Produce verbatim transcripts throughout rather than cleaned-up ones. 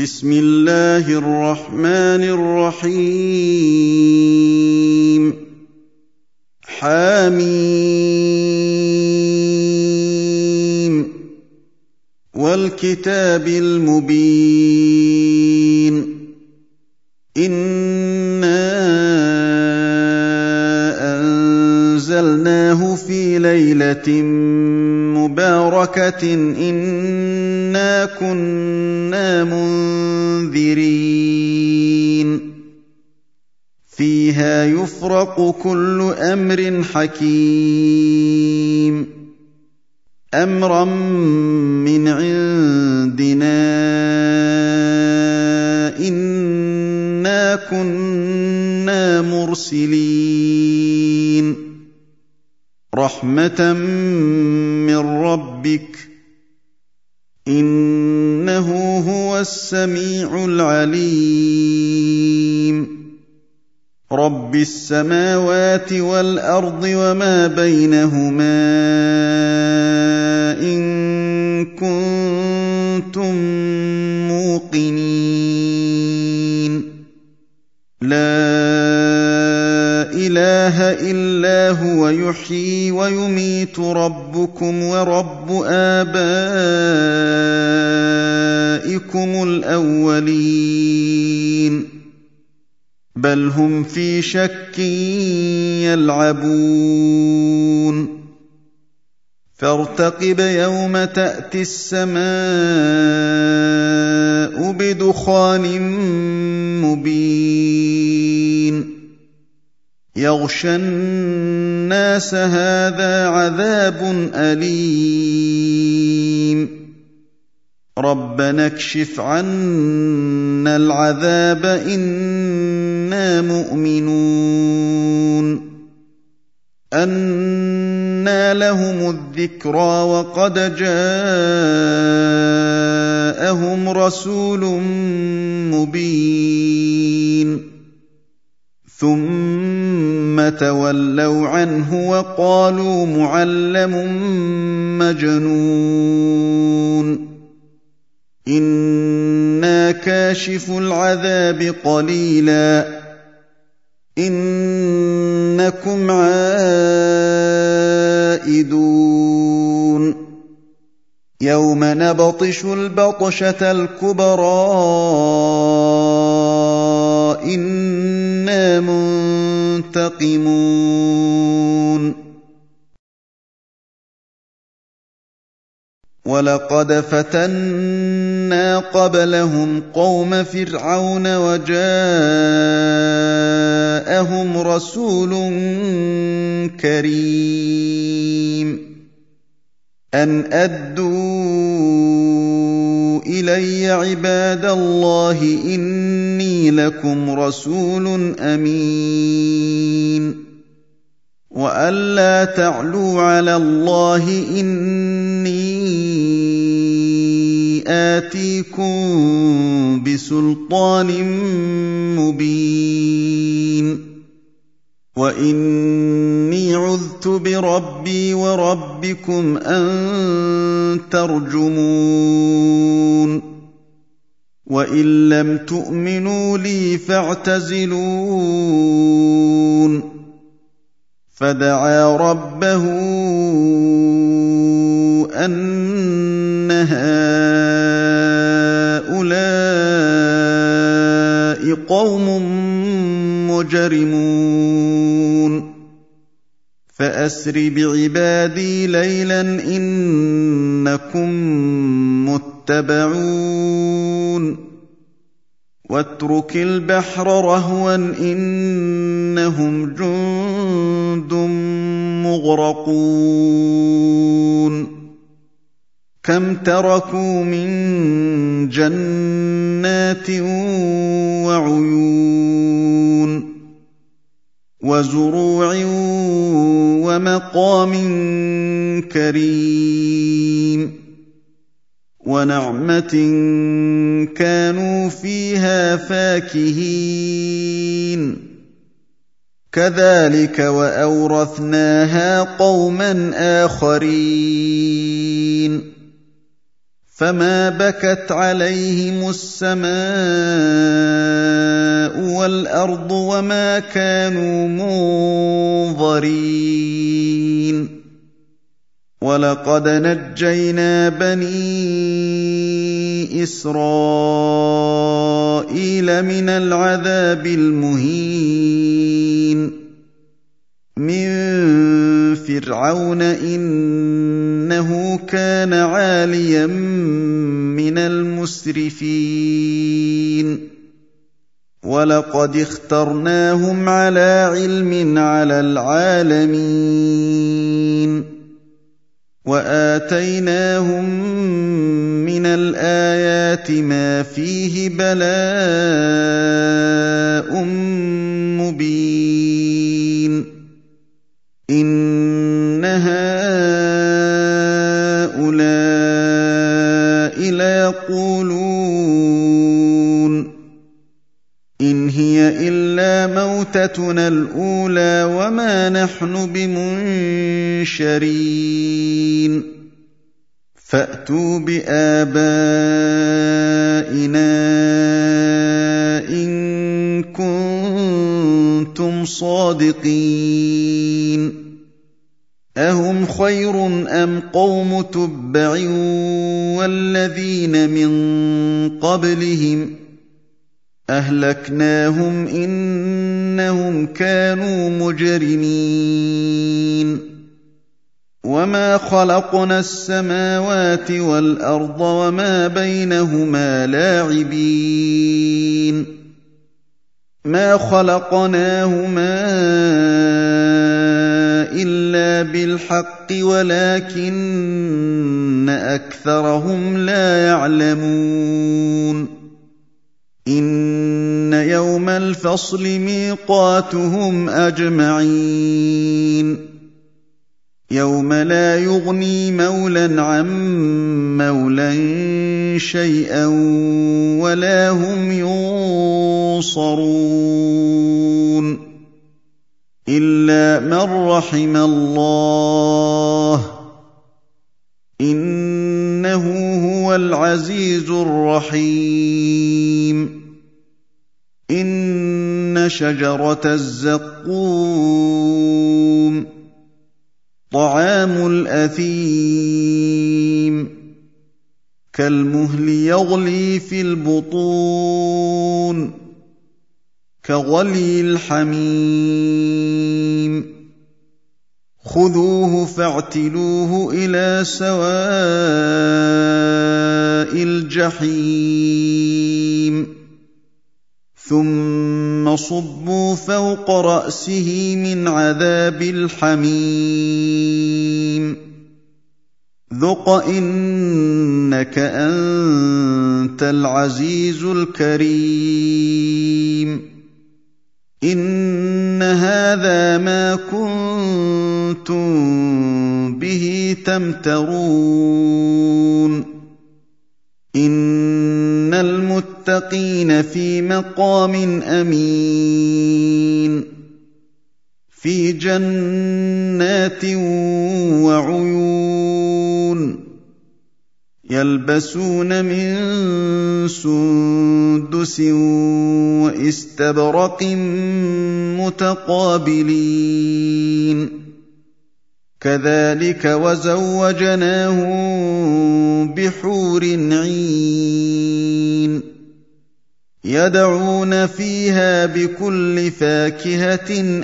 بسم الله الرحمن الرحيم حم والكتاب المبين إنا أنزلناه في ليلة مباركة إنا كنا منذرين فيها يفرق كل أمر حكيم أمرا من عندنا إنا كنا مرسلين رحمة من ربك إنه هو السميع العليم رب السماوات والأرض وما بينهما إن كنتم موقنين لا إله إلا هو يحيي ويميت ربكم ورب آبائكم الأولين بل هم في شك يلعبون فارتقب يوم تأتي السماء بدخان مبين يغشى الناس هذا عذاب أليم ربنا اكشف عنا العذاب إنا مؤمنون أنى لهم الذكرى وقد جاءهم رسول مبين ثم تولوا عنه وقالوا معلم مجنون إنا كاشف العذاب قليلا إنكم عائدون يوم نبطش البطشة الكبرى إنا منتقمون ولقد فتنا قبلهم قوم فرعون وجاءهم رسول كريم أن أدوا إلي عباد الله إني لكم رسول أمين وألا تعلوا على الله إني آتيكم بسلطان مبين وإني عذت بربي وربكم أن ترجمون وإن لم تؤمنوا لي فاعتزلون فدعا ربه أن هؤلاء قوم مجرمون فأسر بعبادي ليلا إنكم متبعون واترك البحر رهوا إنهم جند مغرقون كم تركوا من جنات وعيون وزروع ومقام كريم ونعمة كانوا فيها فاكهين كذلك وأورثناها قوما آخرين فما بكت عليهم السماء والأرض وما كانوا منظرين ولقد نجينا بني إسرائيل من العذاب المهين من فرعون إنه كان عاليا من المسرفين ولقد اخترناهم على علم على العالمين وآتيناهم من الآيات ما فيه بلاء مبين إن هؤلاء ليقولون إن هي إلا موتتنا الأولى وما نحن بمنشرين فأتوا بآبائنا إن كنتم صادقين أهم خير أم قوم تبع والذين من قبلهم أهلكناهم إنهم كانوا مجرمين وما خلقنا السماوات والأرض وما بينهما لاعبين ما خلقناهما إلا بالحق ولكن أكثرهم لا يعلمون إن يوم الفصل ميقاتهم أجمعين يوم لا يغني مولى عن مولى شيئا ولا هم ينصرون إلا من رحم الله إنه هو العزيز الرحيم إن شجرة الزقوم طعام الأثيم كالمهل يغلي في البطون كغلي الحميم خذوه فاعتلوه إلى سواء الجحيم ثم صبوا فوق رأسه من عذاب الحميم ذق إنك أنت العزيز الكريم إن هذا ما كنتم به تمترون إن المتقين في مقام أمين في جنات وعيون يلبسون من سندس واستبرق متقابلين كذلك وزوجناهم بحور عين يدعون فيها بكل فاكهة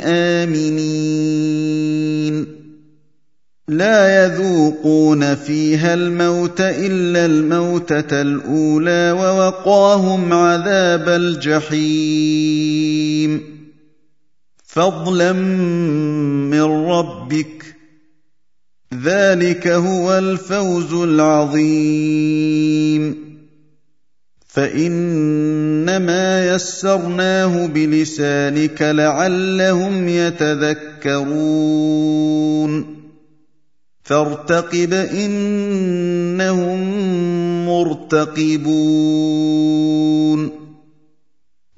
آمنين لا يذوقون فيها الموت إلا الموتة الأولى ووقاهم عذاب الجحيم فضلا من ربك ذلك هو الفوز العظيم فإنما يسرناه بلسانك لعلهم يتذكرون فارتقب إنهم مرتقبون